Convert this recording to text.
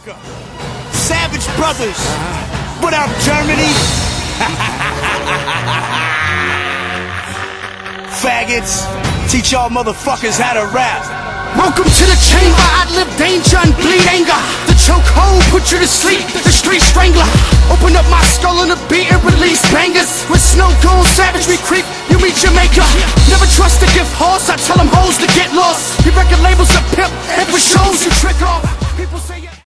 America. Savage Brothers. What up, Germany? Faggots. Teach y'all motherfuckers how to rap. Welcome to the chamber. I live danger and bleed anger.